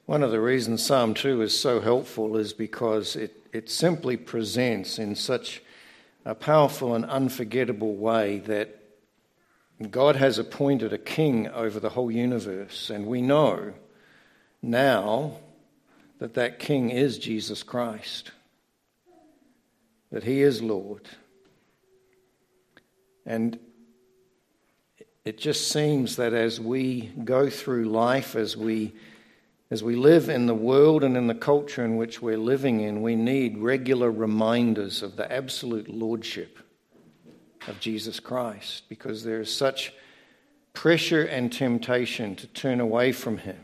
One of the reasons Psalm 2 is so helpful is because it simply presents in such a powerful and unforgettable way that God has appointed a king over the whole universe, and we know now that that king is Jesus Christ, that he is Lord. And it just seems that as we go through life, as we live in the world and in the culture in which we're living in, we need regular reminders of the absolute lordship of Jesus Christ, because there is such pressure and temptation to turn away from him,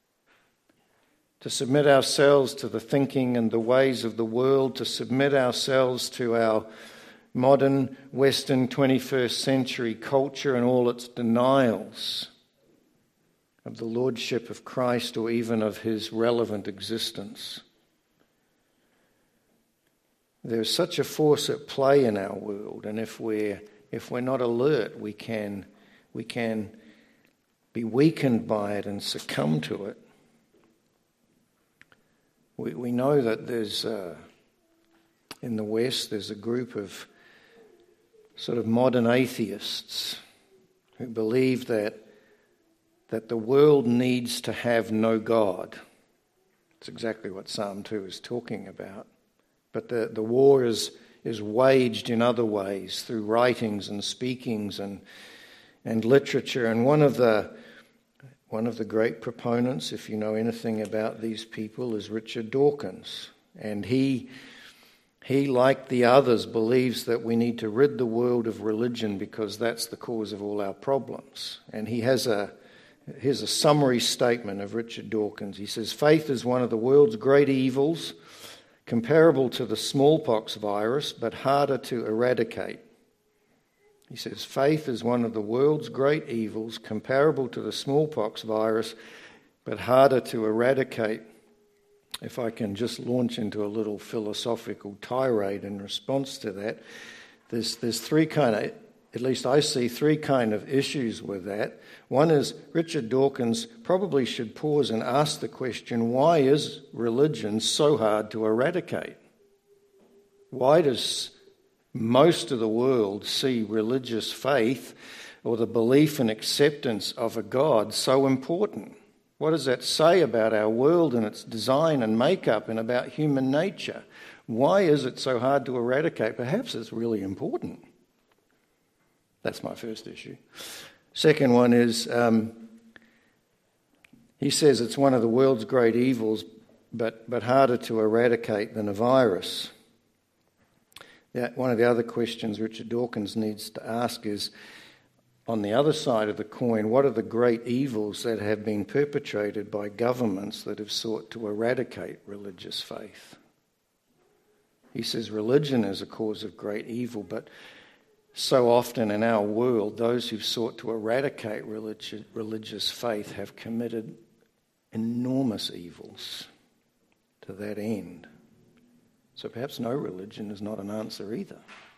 to submit ourselves to the thinking and the ways of the world, to submit ourselves to our modern Western 21st century culture and all its denials of the lordship of Christ or even of his relevant existence. There's such a force at play in our world, and if we're not alert, we can be weakened by it and succumb to it. We know that there's in the West there's a group of sort of modern atheists who believe that the world needs to have no God. It's exactly what Psalm 2 is talking about. But the war is waged in other ways, through writings and speakings and literature. And one of the great proponents, if you know anything about these people, is Richard Dawkins. And he, like the others, believes that we need to rid the world of religion because that's the cause of all our problems. And here's a summary statement of Richard Dawkins. He says, "Faith is one of the world's great evils, comparable to the smallpox virus, but harder to eradicate." He says, "Faith is one of the world's great evils, comparable to the smallpox virus, but harder to eradicate." If I can just launch into a little philosophical tirade in response to that, there's three kind of, at least I see three kind of issues with that. One is Richard Dawkins probably should pause and ask the question, why is religion so hard to eradicate? Why does most of the world see religious faith or the belief and acceptance of a God so important? What does that say about our world and its design and makeup and about human nature? Why is it so hard to eradicate? Perhaps it's really important. That's my first issue. Second one is, he says it's one of the world's great evils, but harder to eradicate than a virus. One of the other questions Richard Dawkins needs to ask is, on the other side of the coin, what are the great evils that have been perpetrated by governments that have sought to eradicate religious faith? He says religion is a cause of great evil, but so often in our world, those who've sought to eradicate religious faith have committed enormous evils to that end. So perhaps no religion is not an answer either.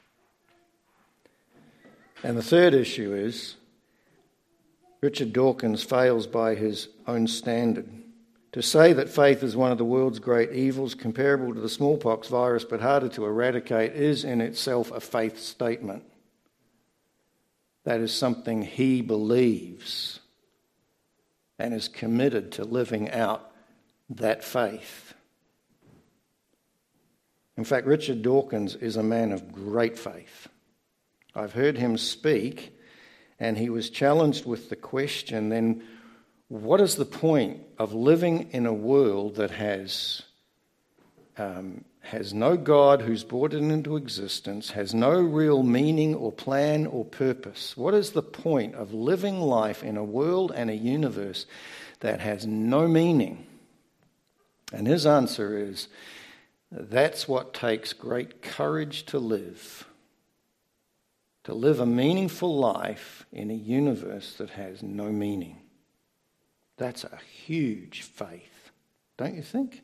And the third issue is Richard Dawkins fails by his own standard. To say that faith is one of the world's great evils, comparable to the smallpox virus but harder to eradicate, is in itself a faith statement. That is something he believes and is committed to living out that faith. In fact, Richard Dawkins is a man of great faith. I've heard him speak, and he was challenged with the question, then what is the point of living in a world that has no God who's brought it into existence, has no real meaning or plan or purpose? What is the point of living life in a world and a universe that has no meaning? And his answer is, that's what takes great courage to live. To live a meaningful life in a universe that has no meaning. That's a huge faith, don't you think?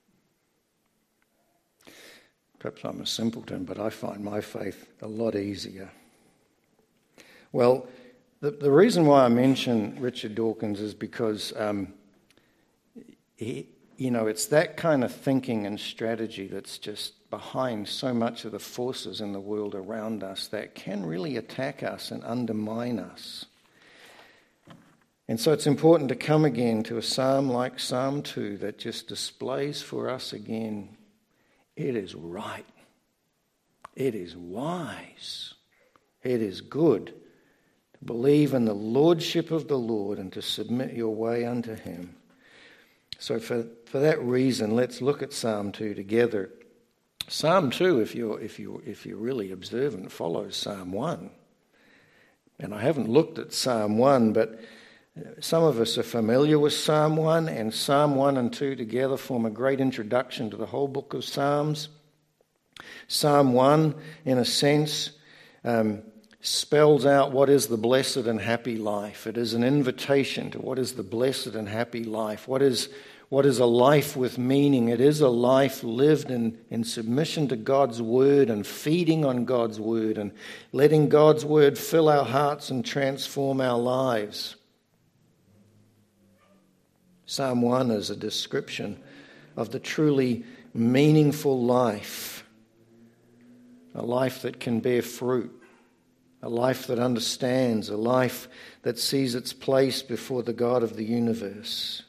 Perhaps I'm a simpleton, but I find my faith a lot easier. Well, the reason why I mention Richard Dawkins is because it's that kind of thinking and strategy that's just behind so much of the forces in the world around us that can really attack us and undermine us. And so it's important to come again to a psalm like Psalm 2 that just displays for us again, it is right, it is wise, it is good to believe in the lordship of the Lord and to submit your way unto him. So for that reason, let's look at Psalm 2 together. Psalm 2, if you're really observant, follows Psalm 1. And I haven't looked at Psalm 1, but some of us are familiar with Psalm 1, and Psalm 1 and 2 together form a great introduction to the whole book of Psalms. Psalm 1, in a sense, spells out what is the blessed and happy life. It is an invitation to what is the blessed and happy life. What is a life with meaning? It is a life lived in submission to God's word and feeding on God's word and letting God's word fill our hearts and transform our lives. Psalm 1 is a description of the truly meaningful life, a life that can bear fruit, a life that understands, a life that sees its place before the God of the universe.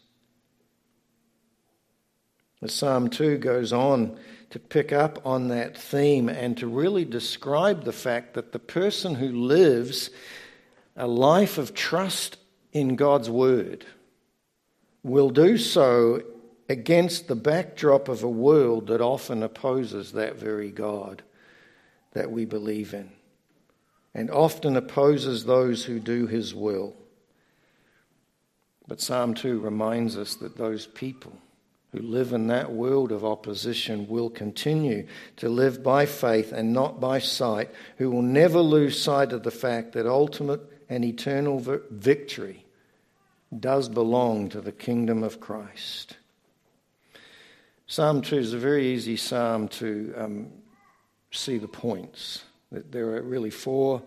The Psalm 2 goes on to pick up on that theme and to really describe the fact that the person who lives a life of trust in God's word will do so against the backdrop of a world that often opposes that very God that we believe in, and often opposes those who do his will. But Psalm 2 reminds us that those people who live in that world of opposition will continue to live by faith and not by sight, who will never lose sight of the fact that ultimate and eternal victory does belong to the kingdom of Christ. Psalm 2 is a very easy psalm to see the points. There are really four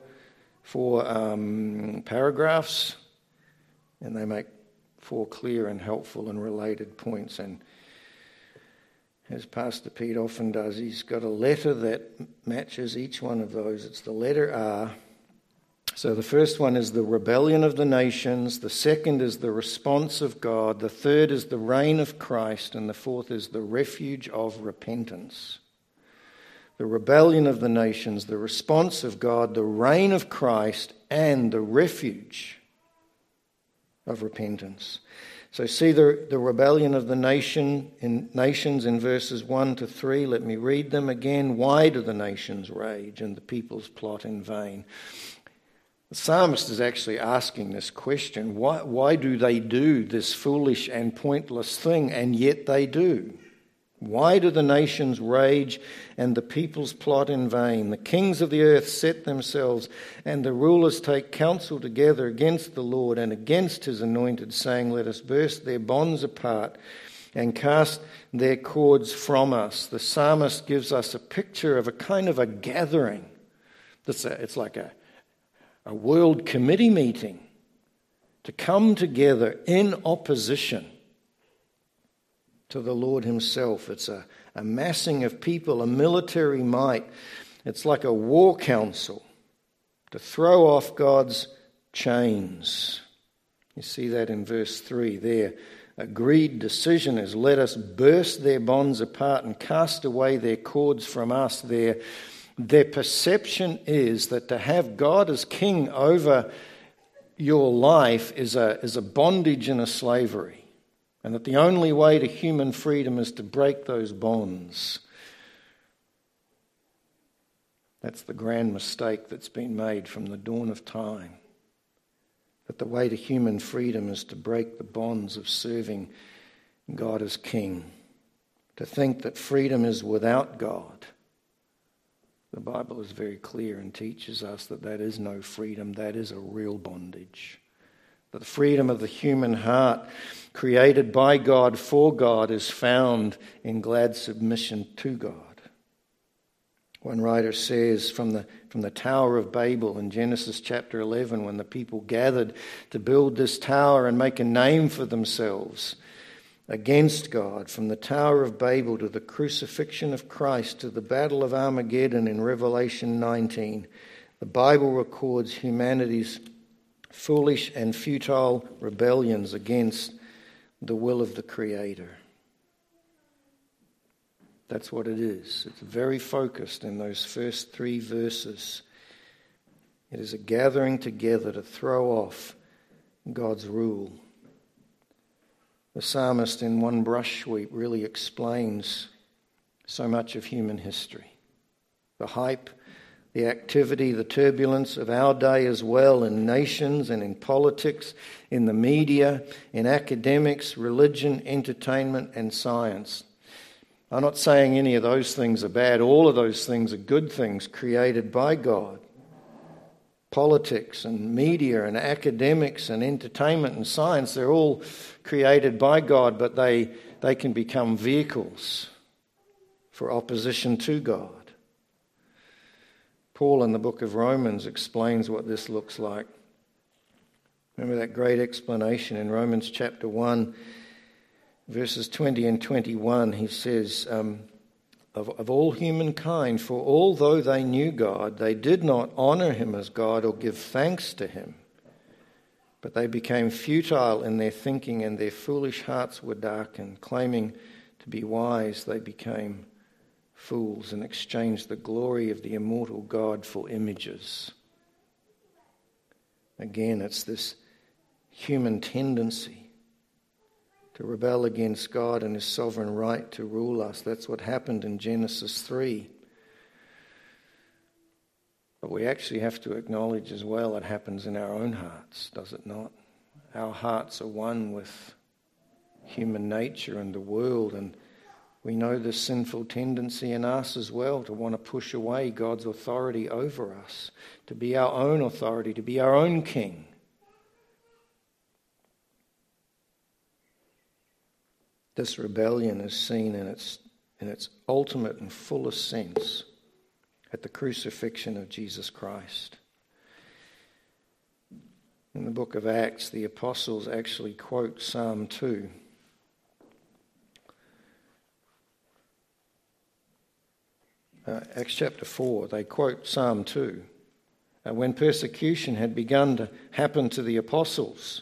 paragraphs, and they make four clear and helpful and related points. And as Pastor Pete often does, he's got a letter that matches each one of those. It's the letter R. So the first one is the rebellion of the nations, the second is the response of God, the third is the reign of Christ, and the fourth is the refuge of repentance. The rebellion of the nations, the response of God, the reign of Christ, and the refuge of repentance. So see the rebellion of the nations in verses 1 to 3. Let me read them again. Why do the nations rage and the peoples plot in vain? The psalmist is actually asking this question. Why do they do this foolish and pointless thing, and yet they do? Why do the nations rage and the peoples plot in vain? The kings of the earth set themselves, and the rulers take counsel together against the Lord and against his anointed, saying, let us burst their bonds apart and cast their cords from us. The psalmist gives us a picture of a kind of a gathering. It's like a world committee meeting to come together in opposition to the Lord himself. It's a massing of people, a military might. It's like a war council to throw off God's chains. You see that in verse 3 there. Agreed decision is, let us burst their bonds apart and cast away their cords from us. Their perception is that to have God as king over your life is a bondage and a slavery, and that the only way to human freedom is to break those bonds. That's the grand mistake that's been made from the dawn of time, that the way to human freedom is to break the bonds of serving God as king, to think that freedom is without God. The Bible is very clear and teaches us that that is no freedom, that is a real bondage. That the freedom of the human heart, created by God for God, is found in glad submission to God. One writer says from the Tower of Babel in Genesis chapter 11, when the people gathered to build this tower and make a name for themselves, against God, from the Tower of Babel to the crucifixion of Christ to the Battle of Armageddon in Revelation 19, the Bible records humanity's foolish and futile rebellions against the will of the Creator. That's what it is. It's very focused in those first 3 verses. It is a gathering together to throw off God's rule. The psalmist in one brush sweep really explains so much of human history. The hype, the activity, the turbulence of our day as well, in nations and in politics, in the media, in academics, religion, entertainment, and science. I'm not saying any of those things are bad. All of those things are good things created by God. Politics and media and academics and entertainment and science, they're all created by God, but they can become vehicles for opposition to God. Paul in the book of Romans explains what this looks like. Remember that great explanation in Romans chapter 1, verses 20 and 21. He says, of all humankind, for although they knew God, they did not honor him as God or give thanks to him, but they became futile in their thinking and their foolish hearts were darkened. Claiming to be wise, they became fools and exchanged the glory of the immortal God for images. Again, it's this human tendency to rebel against God and his sovereign right to rule us. That's what happened in Genesis 3. But we actually have to acknowledge as well it happens in our own hearts, does it not? Our hearts are one with human nature and the world, and we know the sinful tendency in us as well to want to push away God's authority over us, to be our own authority, to be our own king. This rebellion is seen in its ultimate and fullest sense at the crucifixion of Jesus Christ. In the book of Acts, the apostles actually quote Psalm 2. Acts chapter 4, they quote Psalm 2. When persecution had begun to happen to the apostles,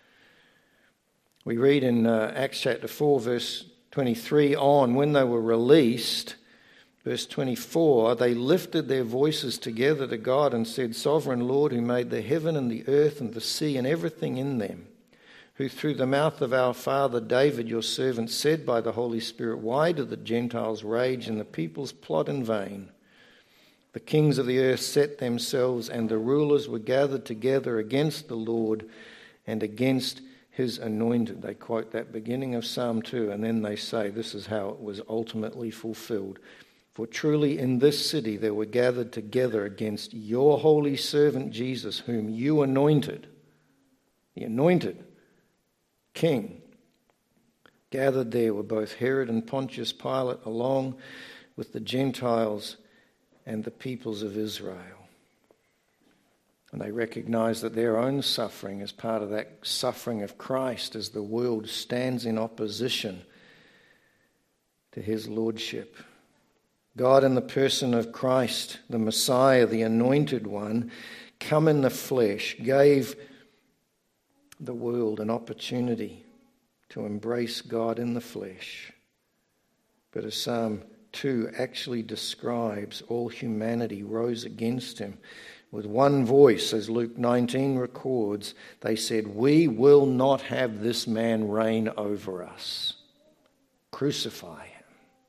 we read in Acts chapter 4, verse 23 on, when they were released, verse 24, they lifted their voices together to God and said, Sovereign Lord, who made the heaven and the earth and the sea and everything in them, who through the mouth of our father David, your servant, said by the Holy Spirit, why do the Gentiles rage and the peoples plot in vain? The kings of the earth set themselves, and the rulers were gathered together against the Lord and against his anointed. They quote that beginning of Psalm 2, and then they say this is how it was ultimately fulfilled. For truly in this city they were gathered together against your holy servant Jesus, whom you anointed, the anointed king. Gathered there were both Herod and Pontius Pilate, along with the Gentiles and the peoples of Israel. And they recognize that their own suffering is part of that suffering of Christ as the world stands in opposition to his lordship. God, in the person of Christ, the Messiah, the anointed one, come in the flesh, gave the world an opportunity to embrace God in the flesh. But as Psalm 2 actually describes, all humanity rose against him. With one voice, as Luke 19 records, they said, we will not have this man reign over us. Crucify him.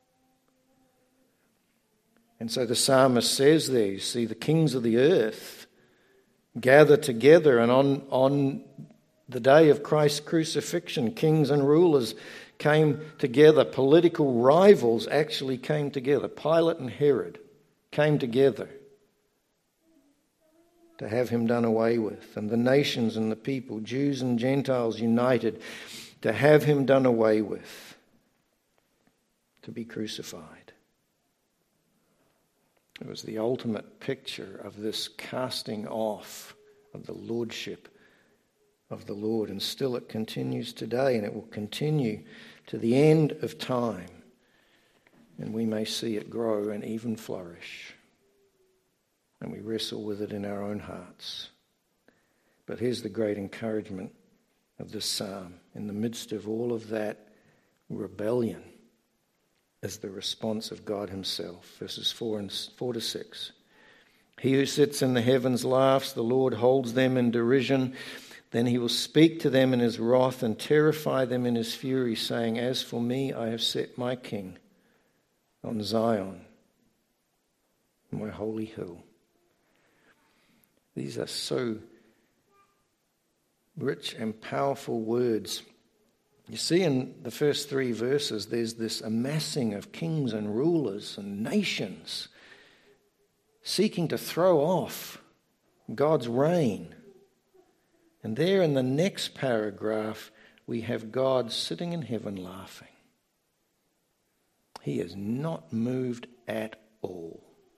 And so the psalmist says there, you see, the kings of the earth gather together, and on the day of Christ's crucifixion, kings and rulers came together. Political rivals actually came together. Pilate and Herod came together to have him done away with. And the nations and the people, Jews and Gentiles united to have him done away with, to be crucified. It was the ultimate picture of this casting off of the lordship of the Lord, and still it continues today, and it will continue to the end of time, and we may see it grow and even flourish, and we wrestle with it in our own hearts. But here's the great encouragement of this psalm. In the midst of all of that rebellion is the response of God himself. Verses 4 to 6. He who sits in the heavens laughs, the Lord holds them in derision. Then he will speak to them in his wrath and terrify them in his fury, saying, as for me, I have set my king on Zion, my holy hill. These are so rich and powerful words. You see in the first 3 verses, there's this amassing of kings and rulers and nations seeking to throw off God's reign. And there in the next paragraph, we have God sitting in heaven laughing. He is not moved at all.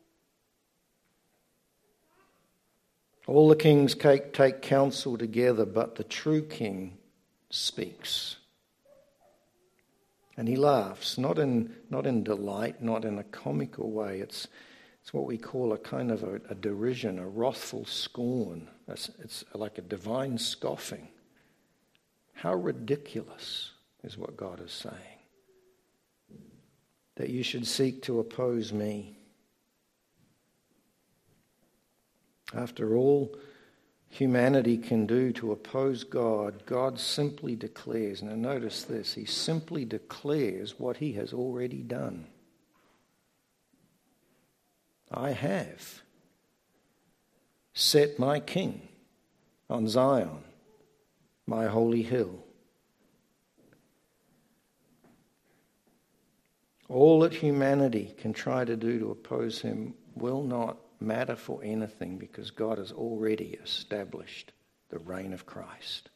All the kings take counsel together, but the true king speaks. And he laughs, not in delight, not in a comical way. It's what we call a kind of a derision, a wrathful scorn. It's like a divine scoffing. How ridiculous is what God is saying. That you should seek to oppose me. After all humanity can do to oppose God, God simply declares, now notice this, he simply declares what he has already done. I have set my king on Zion, my holy hill. All that humanity can try to do to oppose him will not matter for anything, because God has already established the reign of Christ.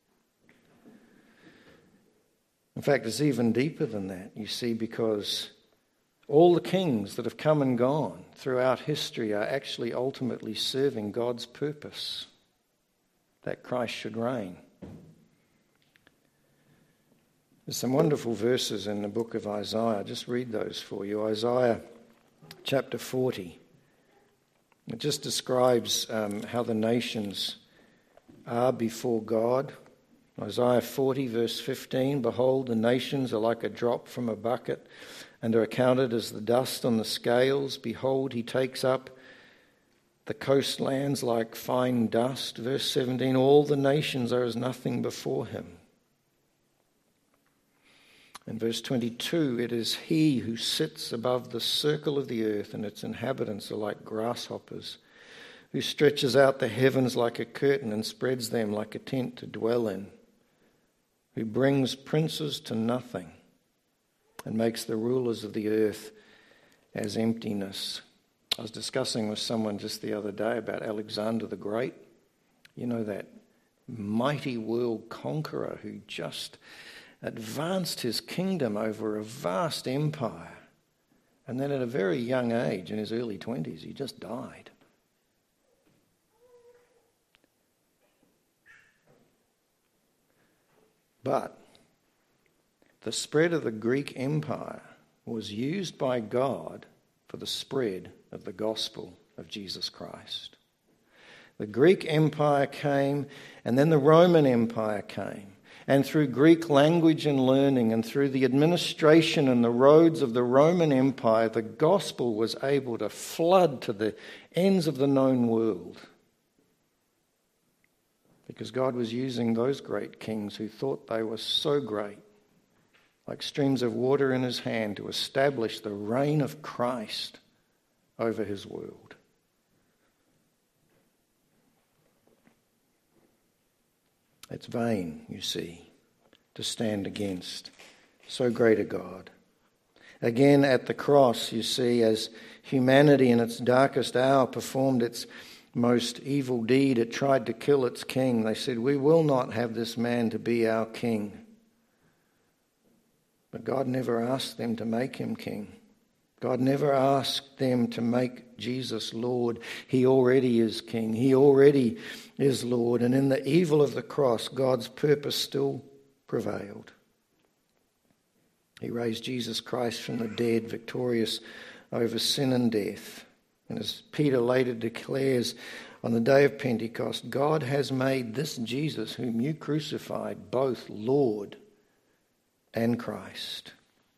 In fact, it's even deeper than that, you see, because all the kings that have come and gone throughout history are actually ultimately serving God's purpose, that Christ should reign. There's some wonderful verses in the book of Isaiah. Just read those for you. Isaiah chapter 40. It just describes how the nations are before God. Isaiah 40 verse 15, behold, the nations are like a drop from a bucket and are accounted as the dust on the scales. Behold, he takes up the coastlands like fine dust. Verse 17, all the nations are as nothing before him. In verse 22, it is he who sits above the circle of the earth, and its inhabitants are like grasshoppers, who stretches out the heavens like a curtain and spreads them like a tent to dwell in, who brings princes to nothing and makes the rulers of the earth as emptiness. I was discussing with someone just the other day about Alexander the Great. You know, that mighty world conqueror who just advanced his kingdom over a vast empire. And then at a very young age, in his early 20s, he just died. But the spread of the Greek Empire was used by God for the spread of the gospel of Jesus Christ. The Greek Empire came, and then the Roman Empire came. And through Greek language and learning, and through the administration and the roads of the Roman Empire, the gospel was able to flood to the ends of the known world. Because God was using those great kings who thought they were so great, like streams of water in his hand, to establish the reign of Christ over his world. It's vain, you see, to stand against so great a God. Again, at the cross, you see, as humanity in its darkest hour performed its most evil deed, it tried to kill its king. They said, we will not have this man to be our king. But God never asked them to make him king. God never asked them to make Jesus Lord. He already is King. He already is Lord. And in the evil of the cross, God's purpose still prevailed. He raised Jesus Christ from the dead, victorious over sin and death. And as Peter later declares on the day of Pentecost, God has made this Jesus whom you crucified both Lord and Christ.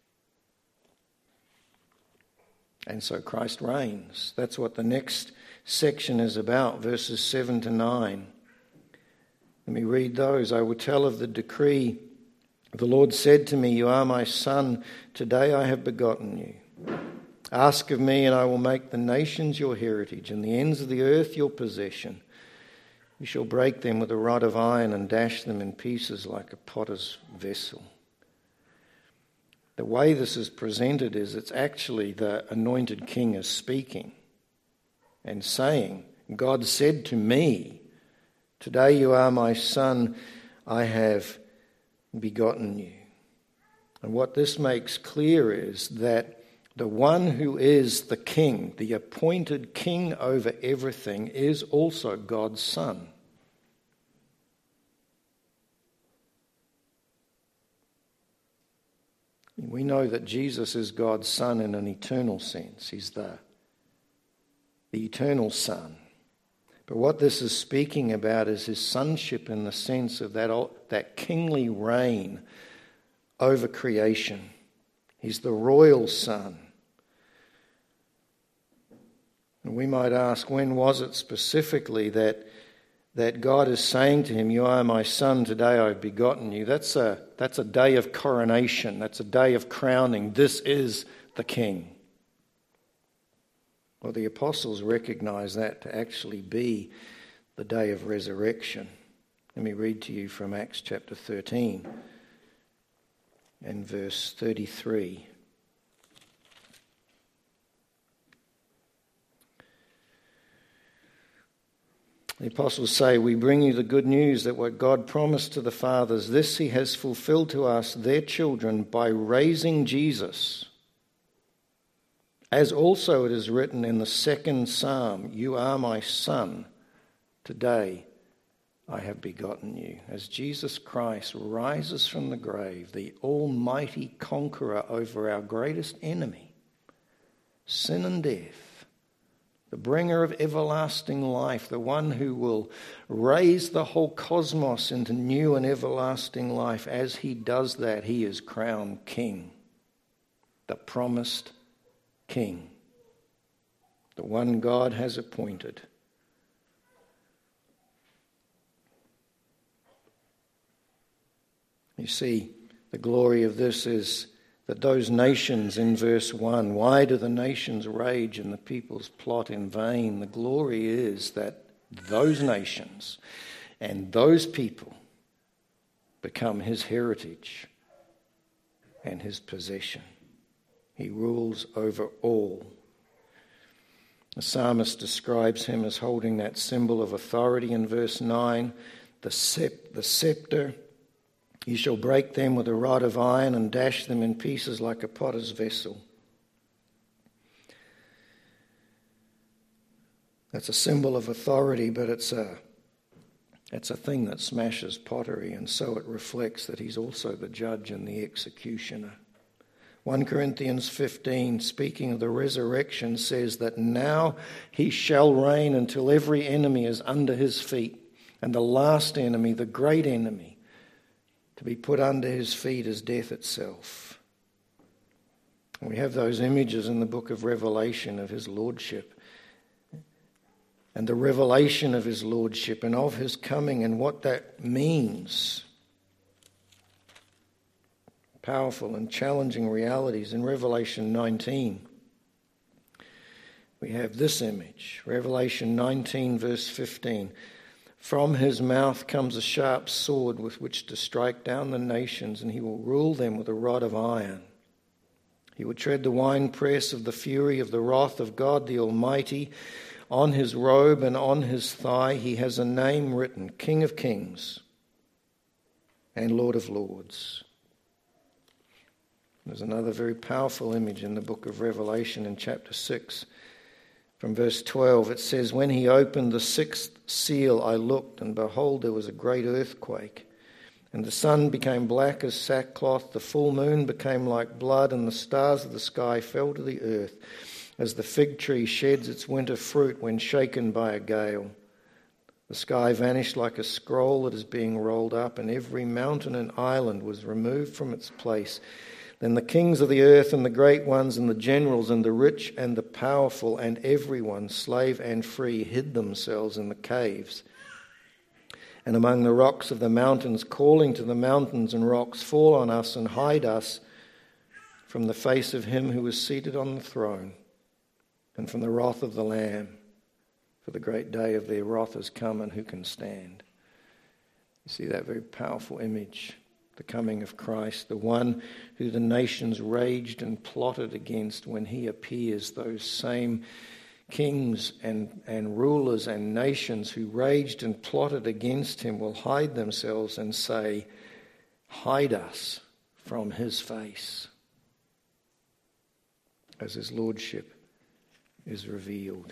And so Christ reigns. That's what the next section is about, verses 7 to 9. Let me read those. I will tell of the decree. The Lord said to me, "You are my son. Today I have begotten you. Ask of me, and I will make the nations your heritage, and the ends of the earth your possession. You shall break them with a rod of iron and dash them in pieces like a potter's vessel." The way this is presented is it's actually the anointed king is speaking and saying, God said to me, "Today you are my son, I have begotten you." And what this makes clear is that the one who is the king, the appointed king over everything, is also God's son. We know that Jesus is God's son in an eternal sense. He's the eternal son. But what this is speaking about is his sonship in the sense of that kingly reign over creation. He's the royal son. And we might ask, when was it specifically that God is saying to him, "You are my son, today I've begotten you"? That's a day of coronation. That's a day of crowning. This is the king. Well, the apostles recognize that to actually be the day of resurrection. Let me read to you from Acts chapter 13 and verse 33. The apostles say, "We bring you the good news that what God promised to the fathers, this he has fulfilled to us, their children, by raising Jesus. As also it is written in the second psalm, 'You are my son, today I have begotten you.'" As Jesus Christ rises from the grave, the almighty conqueror over our greatest enemy, sin and death, the bringer of everlasting life, the one who will raise the whole cosmos into new and everlasting life. As he does that, he is crowned king, the promised king, the one God has appointed. You see, the glory of this is that those nations in verse 1, why do the nations rage and the peoples plot in vain? The glory is that those nations and those people become his heritage and his possession. He rules over all. The psalmist describes him as holding that symbol of authority in verse 9, the scepter. "You shall break them with a rod of iron and dash them in pieces like a potter's vessel." That's a symbol of authority, but it's a thing that smashes pottery, and so it reflects that he's also the judge and the executioner. 1 Corinthians 15, speaking of the resurrection, says that now he shall reign until every enemy is under his feet, and the last enemy, the great enemy, to be put under his feet is death itself. And we have those images in the book of Revelation of his lordship and the revelation of his lordship and of his coming and what that means. Powerful and challenging realities. In Revelation 19, we have this image. Revelation 19, verse 15. "From his mouth comes a sharp sword with which to strike down the nations, and he will rule them with a rod of iron. He will tread the winepress of the fury of the wrath of God the Almighty. On his robe and on his thigh he has a name written, King of Kings and Lord of Lords." There's another very powerful image in the book of Revelation in chapter 6. From verse 12, it says, "When he opened the sixth seal, I looked, and behold, there was a great earthquake. And the sun became black as sackcloth, the full moon became like blood, and the stars of the sky fell to the earth, as the fig tree sheds its winter fruit when shaken by a gale. The sky vanished like a scroll that is being rolled up, and every mountain and island was removed from its place. Then the kings of the earth and the great ones and the generals and the rich and the powerful and everyone, slave and free, hid themselves in the caves and among the rocks of the mountains, calling to the mountains and rocks, 'Fall on us and hide us from the face of him who is seated on the throne and from the wrath of the Lamb. For the great day of their wrath has come, and who can stand?'" You see that very powerful image. The coming of Christ, the one who the nations raged and plotted against when he appears. Those same kings and rulers and nations who raged and plotted against him will hide themselves and say, "Hide us from his face," as his lordship is revealed.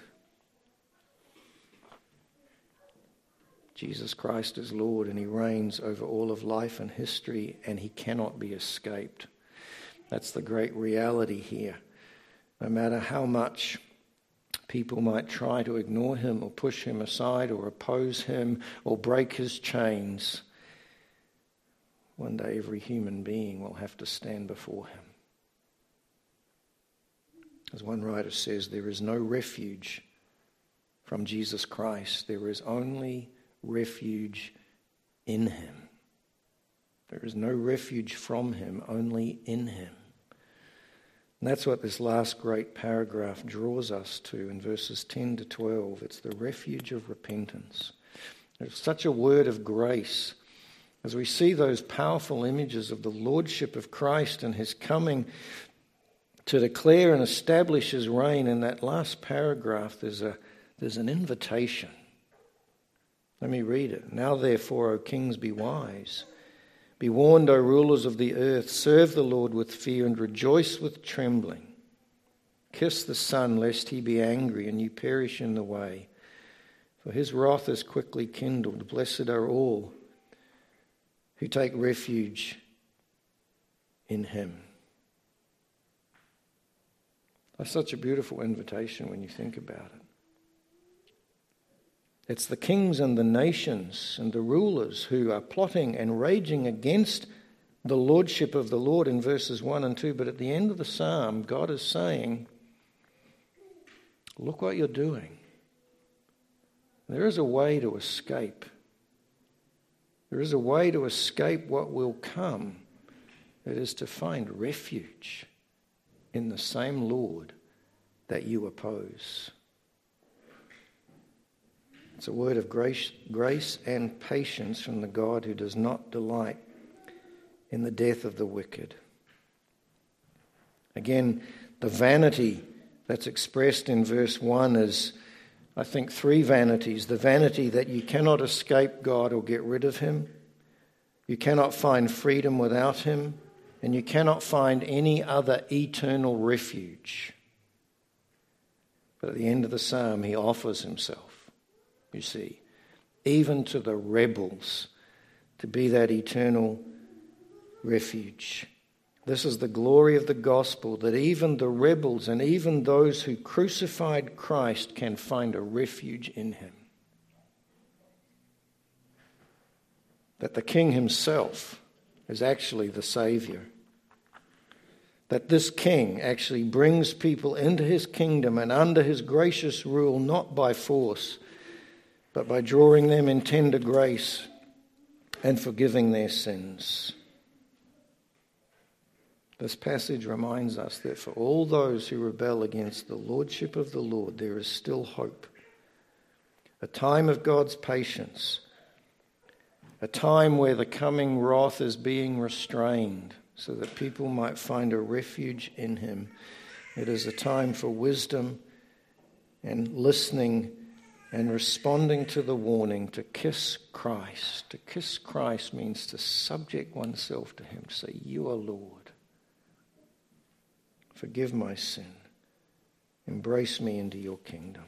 Jesus Christ is Lord, and he reigns over all of life and history, and he cannot be escaped. That's the great reality here. No matter how much people might try to ignore him or push him aside or oppose him or break his chains, one day every human being will have to stand before him. As one writer says, there is no refuge from Jesus Christ. There is only refuge in him. There is no refuge from him, only in him. And that's what this last great paragraph draws us to in verses 10 to 12. It's the refuge of repentance. It's such a word of grace. As we see those powerful images of the lordship of Christ and his coming to declare and establish his reign, in that last paragraph there's an invitation. Let me read it. "Now therefore, O kings, be wise. Be warned, O rulers of the earth. Serve the Lord with fear and rejoice with trembling. Kiss the Son, lest he be angry and you perish in the way. For his wrath is quickly kindled. Blessed are all who take refuge in him." That's such a beautiful invitation when you think about it. It's the kings and the nations and the rulers who are plotting and raging against the lordship of the Lord in verses 1 and 2. But at the end of the psalm, God is saying, look what you're doing. There is a way to escape. There is a way to escape what will come. It is to find refuge in the same Lord that you oppose. It's a word of grace and patience from the God who does not delight in the death of the wicked. Again, the vanity that's expressed in verse 1 is, I think, three vanities. The vanity that you cannot escape God or get rid of him. You cannot find freedom without him. And you cannot find any other eternal refuge. But at the end of the psalm, he offers himself, you see, even to the rebels, to be that eternal refuge. This is the glory of the gospel, that even the rebels and even those who crucified Christ can find a refuge in him. That the King himself is actually the Saviour. That this King actually brings people into his kingdom and under his gracious rule, not by force, but by drawing them in tender grace and forgiving their sins. This passage reminds us that for all those who rebel against the lordship of the Lord, there is still hope. A time of God's patience. A time where the coming wrath is being restrained so that people might find a refuge in him. It is a time for wisdom and listening and responding to the warning to kiss Christ. To kiss Christ means to subject oneself to him, to say, "You are Lord. Forgive my sin. Embrace me into your kingdom.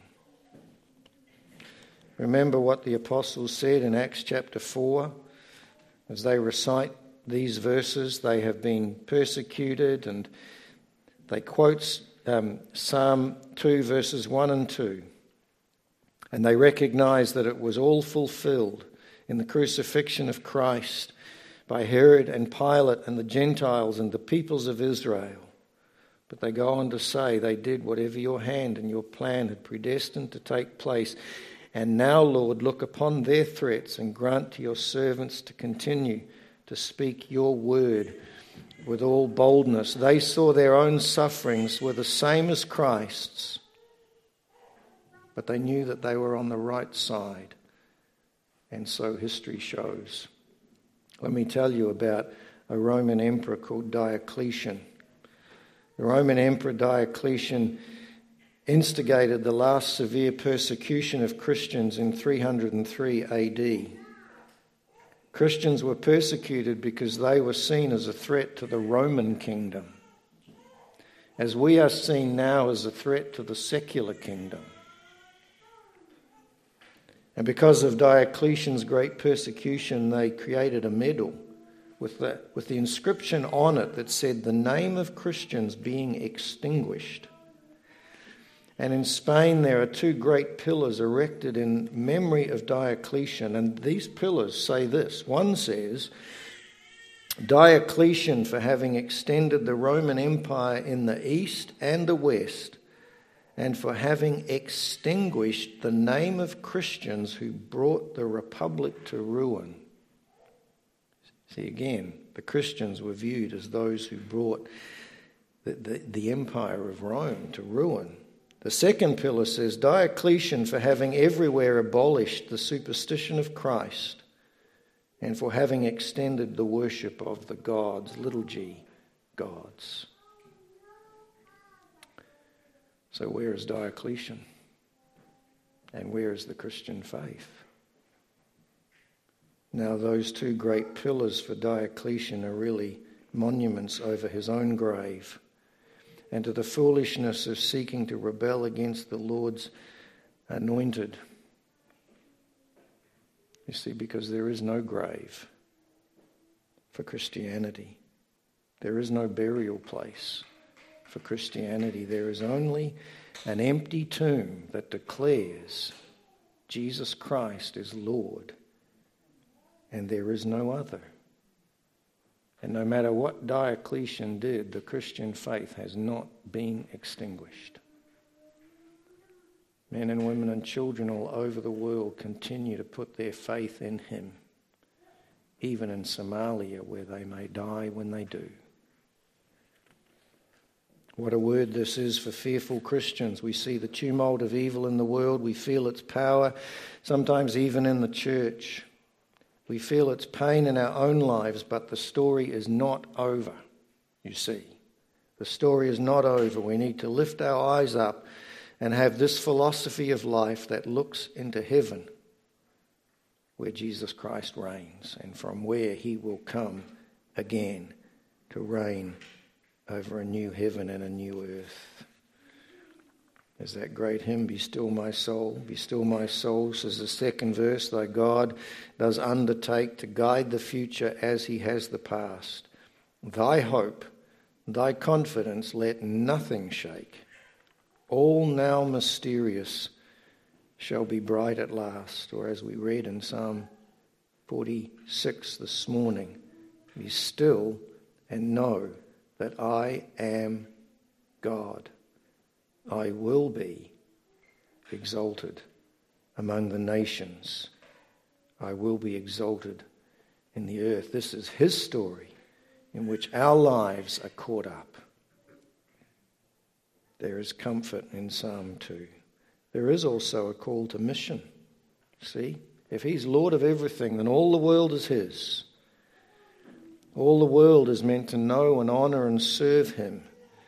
Remember what the apostles said in Acts chapter 4 as they recite these verses. They have been persecuted, and they quote Psalm 2 verses 1 and 2. And they recognize that it was all fulfilled in the crucifixion of Christ by Herod and Pilate and the Gentiles and the peoples of Israel. But they go on to say they did whatever your hand and your plan had predestined to take place. And now, Lord, look upon their threats and grant to your servants to continue to speak your word with all boldness. They saw their own sufferings were the same as Christ's, but they knew that they were on the right side. And so history shows. Let me tell you about a Roman emperor called Diocletian. The Roman Emperor Diocletian instigated the last severe persecution of Christians in 303 AD. Christians were persecuted because they were seen as a threat to the Roman kingdom, as we are seen now as a threat to the secular kingdom. And because of Diocletian's great persecution, they created a medal with the inscription on it that said, "The name of Christians being extinguished." And in Spain there are two great pillars erected in memory of Diocletian, and these pillars say this. One says, "Diocletian for having extended the Roman Empire in the east and the west, and for having extinguished the name of Christians who brought the Republic to ruin." See, again, the Christians were viewed as those who brought the empire of Rome to ruin. The second pillar says, "Diocletian for having everywhere abolished the superstition of Christ and for having extended the worship of the gods," little g, gods. So where is Diocletian? And where is the Christian faith? Now those two great pillars for Diocletian are really monuments over his own grave and to the foolishness of seeking to rebel against the Lord's anointed. You see, because there is no grave for Christianity. There is no burial place for Christianity. There is only an empty tomb that declares Jesus Christ is Lord, and there is no other. And no matter what Diocletian did, the Christian faith has not been extinguished. Men and women and children all over the world continue to put their faith in him, even in Somalia, where they may die when they do. What a word this is for fearful Christians. We see the tumult of evil in the world. We feel its power, sometimes even in the church. We feel its pain in our own lives, but the story is not over, you see. The story is not over. We need to lift our eyes up and have this philosophy of life that looks into heaven, where Jesus Christ reigns, and from where he will come again to reign over a new heaven and a new earth. There's that great hymn, "Be still my soul, says the second verse, "Thy God does undertake to guide the future as he has the past. Thy hope, thy confidence, let nothing shake. All now mysterious shall be bright at last." Or as we read in Psalm 46 this morning, "Be still and know that I am God. I will be exalted among the nations. I will be exalted in the earth." This is his story in which our lives are caught up. There is comfort in Psalm 2. There is also a call to mission. See, if he's Lord of everything, then all the world is his. All the world is meant to know and honour and serve him.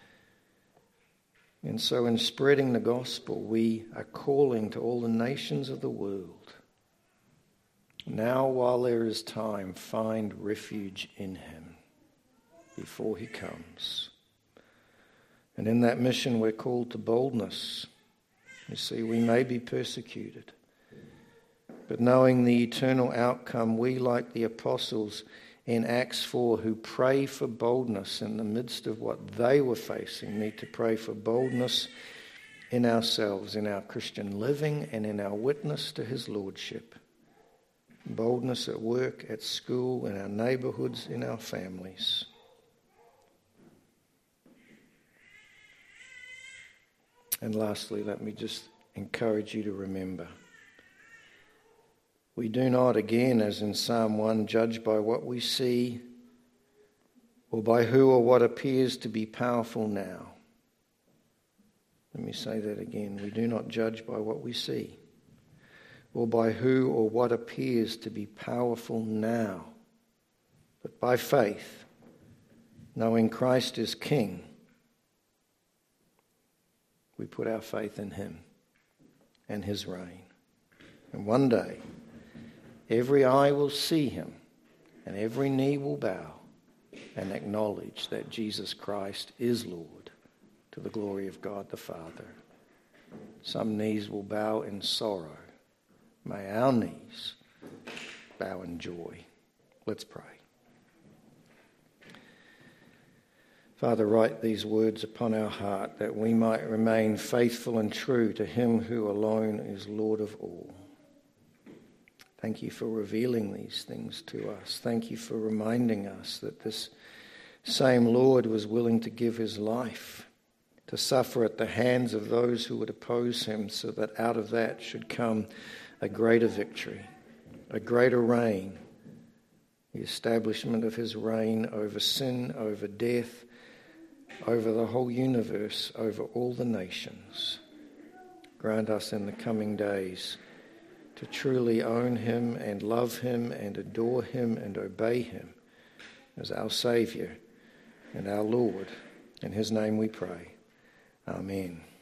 And so in spreading the gospel, we are calling to all the nations of the world. Now, while there is time, find refuge in him before he comes. And in that mission we're called to boldness. You see, we may be persecuted, but knowing the eternal outcome, we, like the apostles in Acts 4, who pray for boldness in the midst of what they were facing, need to pray for boldness in ourselves, in our Christian living, and in our witness to his lordship. Boldness at work, at school, in our neighborhoods, in our families. And lastly, let me just encourage you to remember, we do not, again, as in Psalm 1, judge by what we see or by who or what appears to be powerful now. Let me say that again. We do not judge by what we see or by who or what appears to be powerful now, but by faith, knowing Christ is King, we put our faith in him and his reign. And one day, every eye will see him and every knee will bow and acknowledge that Jesus Christ is Lord, to the glory of God the Father. Some knees will bow in sorrow. May our knees bow in joy. Let's pray. Father, write these words upon our heart that we might remain faithful and true to him who alone is Lord of all. Thank you for revealing these things to us. Thank you for reminding us that this same Lord was willing to give his life, to suffer at the hands of those who would oppose him, so that out of that should come a greater victory, a greater reign, the establishment of his reign over sin, over death, over the whole universe, over all the nations. Grant us in the coming days to truly own him and love him and adore him and obey him as our Saviour and our Lord. In his name we pray. Amen.